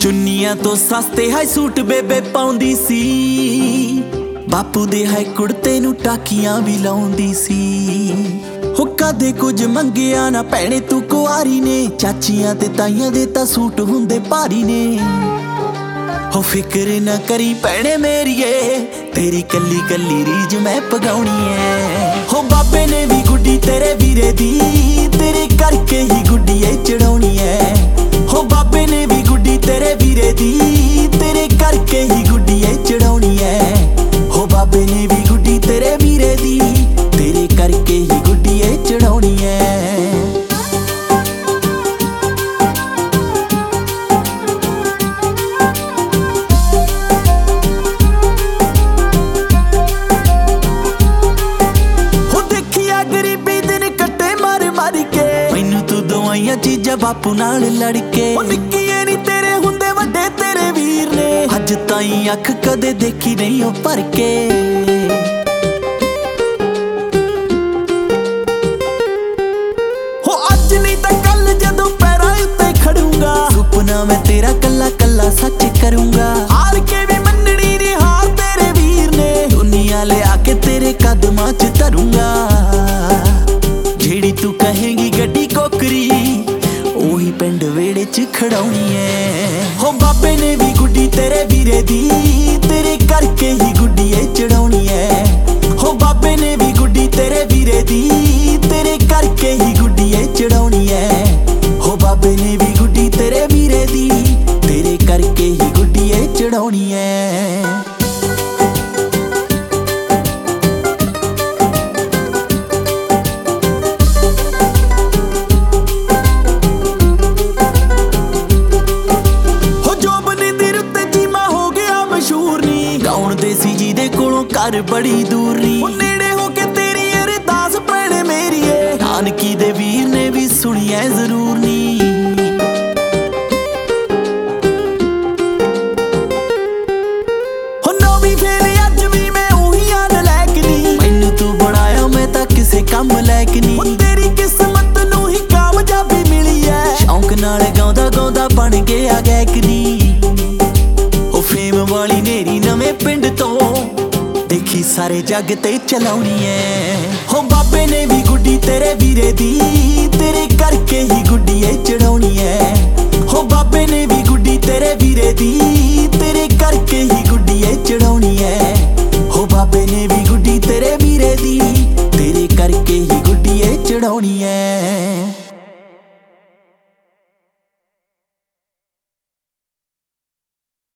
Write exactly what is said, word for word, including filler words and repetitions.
ਚੁੰਨੀਆਂ ਤੋਂ ਸਸਤੇ ਹਾਈ ਸੂਟ ਬੇਬੇ ਪਾਉਂਦੀ ਸੀ, ਬਾਪੂ ਦੇ ਹਾਈ ਕੁੜਤੇ ਨੂੰ ਟਾਕੀਆਂ ਵੀ ਲਾਉਂਦੀ ਸੀ। ਹੋ ਕਦੇ ਕੁਝ ਮੰਗਿਆ ਨਾ ਭੈਣੇ ਤੂੰ ਕੁਆਰੀ ਨੇ, ਚਾਚੀਆਂ ਤੇ ਤਾਈਆਂ ਦੇ ਤਾਂ ਸੂਟ ਹੁੰਦੇ ਭਾਰੀ ਨੇ। ਹੋ ਫਿਕਰ ਨਾ ਕਰੀ ਭੈਣੇ ਮੇਰੀਏ, ਤੇਰੀ ਕੱਲੀ ਕੱਲੀ ਰੀਝ ਮੈਂ ਪਗਾਉਣੀ ਐ। ਹੋ ਬਾਬੇ ਨੇ ਵੀ ਗੁੱਡੀ ਤੇਰੇ ਵੀਰੇ ਦੀ, ਤੇਰੇ ਕਰਕੇ ਹੀ ਗੁੱਡੀ ਏ ਚੜਾਉਣੀ ਐ। ਹੋ ਬਾਬੇ ਨੇ ਵੀ ਗੁੱਡੀ ਤੇਰੇ ਵੀਰੇ ਦੀ, ਤੇਰੇ ਕਰਕੇ ਹੀ ਗੁੱਡੀ ਏ ਚੜਾਉਣੀ ਐ। ਹੋ ਬਾਬੇ ਨੇ ਵੀ ਗੁੱਡੀ ਤੇਰੇ ਵੀਰੇ ਦੀ, ਤੇਰੇ ਕਰਕੇ ਹੀ ਗੁੱਡੀ ਏ ਚੜਾਉਣੀ ਐ। ਚੀਜ਼ਾਂ ਬਾਪੂ ਨਾਲ ਲੜ ਕੇ, ਨਿੱਕੀਏ ਨੀ ਤੇਰੇ ਹੁੰਦੇ ਵੱਡੇ ਤੇਰੇ ਵੀਰ ਨੇ, ਅੱਜ ਤਾਈਂ ਅੱਖ ਕਦੇ ਦੇਖੀ ਨਹੀਂ ਉਹ ਭਰ ਕੇ। ਹੋ ਅੱਜ ਨਹੀਂ ਤਾਂ ਕੱਲ ਜਦੋਂ ਪੈਰਾਂ ਉੱਤੇ ਖੜੂੰਗਾ, ਸੁਪਨਾ ਮੈਂ ਤੇਰਾ ਕੱਲਾ ਕੱਲਾ ਸੱਚ ਕਰੂੰਗਾ। ਹਾਰ ਕੇ ਵੀ ਮੰਨਣੀ ਨੀ ਹਾਰ ਤੇਰੇ ਵੀਰ ਨੇ, ਦੁਨੀਆ ਲਿਆ ਕੇ ਤੇਰੇ ਕਦਮਾਂ 'ਚ ਧਰੂੰਗਾ। ਜਿਹੜੀ ਤੂੰ ਕਹੇਂਗੀ ਗੱਡੀ ਕੋਕਰੀ, ਉਹੀ ਪਿੰਡ ਵੇੜੇ 'ਚ ਖੜਾਉਣੀ ਐ। ਹੋ ਬਾਬੇ ਨੇ ਵੀ ਗੁੱਡੀ ਤੇਰੇ ਵੀਰੇ ਦੀ, ਤੇਰੇ ਕਰਕੇ ਹੀ ਗੁੱਡੀ ਏ ਚੜਾਉਣੀ ਐ। ਹੋ ਬਾਬੇ ਨੇ ਵੀ ਗੁੱਡੀ ਤੇਰੇ ਵੀਰੇ ਦੀ, ਤੇਰੇ ਕਰਕੇ ਹੀ ਗੁੱਡੀ ਏ ਚੜਾਉਣੀ ਐ। ਹੋ ਬਾਬੇ ਨੇ ਵੀ ਗੁੱਡੀ ਤੇਰੇ ਵੀਰੇ ਦੀ, ਤੇਰੇ ਕਰਕੇ ਹੀ ਗੁੱਡੀ ਏ ਚੜਾਉਣੀ ਐ। ਸੀ ਜਿਹਦੇ ਕੋਲੋਂ ਘਰ ਬੜੀ ਦੂਰ ਨੀ, ਨੇੜੇ ਹੋ ਕੇ ਤੇਰੀ ਅਰਦਾਸ ਭੈਣੇ ਮੇਰੀਏ, ਨਾਨਕੀ ਦੇ ਵੀਰ ਨੇ ਵੀ ਸੁਣੀ ਐ ਜ਼ਰੂਰ ਨੀ। ਹੋ ਨੌਵੀਂ ਫੇਲ ਅੱਜ ਵੀ ਮੈਂ ਉਹੀ ਆਨ ਲੈਕ ਨੀ, ਮੈਨੂੰ ਤੂੰ ਬਣਾਇਆ ਮੈਂ ਤਾਂ ਕਿਸੇ ਕੰਮ ਲੈਕ ਨੀ। ਤੇਰੀ ਕਿਸਮਤ ਨੂੰ ਹੀ ਕਾਮਯਾਬੀ ਮਿਲੀ ਐ, ਸ਼ੌਂਕ ਨਾਲ ਗਾਉਂਦਾ ਗਾਉਂਦਾ ਬਣ ਗਿਆ ਗਾਇਕ ਨੀ। ਉਹ ਫੇਮ ਵਾਲੀ ਨੇਰੀ ਨਵੇਂ ਪਿੰਡ ਤੋਂ, ਦੇਖੀ ਸਾਰੇ ਜੱਗ ਤੇ ਚਲਾਉਣੀ ਐ। ਹੋ ਬਾਬੇ ਨੇ ਵੀ ਗੁੱਡੀ ਤੇਰੇ ਵੀਰੇ ਦੀ, ਤੇਰੇ ਕਰਕੇ ਹੀ ਗੁੱਡੀ ਏ ਚੜਾਉਣੀ ਐ। ਹੋ ਬਾਬੇ ਨੇ ਵੀ ਗੁੱਡੀ ਤੇਰੇ ਵੀਰੇ ਦੀ, ਤੇਰੇ ਕਰਕੇ ਹੀ ਗੁੱਡੀ ਏ ਚੜਾਉਣੀ ਐ। ਹੋ ਬਾਬੇ ਨੇ ਵੀ ਗੁੱਡੀ ਤੇਰੇ ਵੀਰੇ ਦੀ, ਤੇਰੇ ਕਰਕੇ ਹੀ ਗੁੱਡੀ ਏ ਚੜਾਉਣੀ ਐ।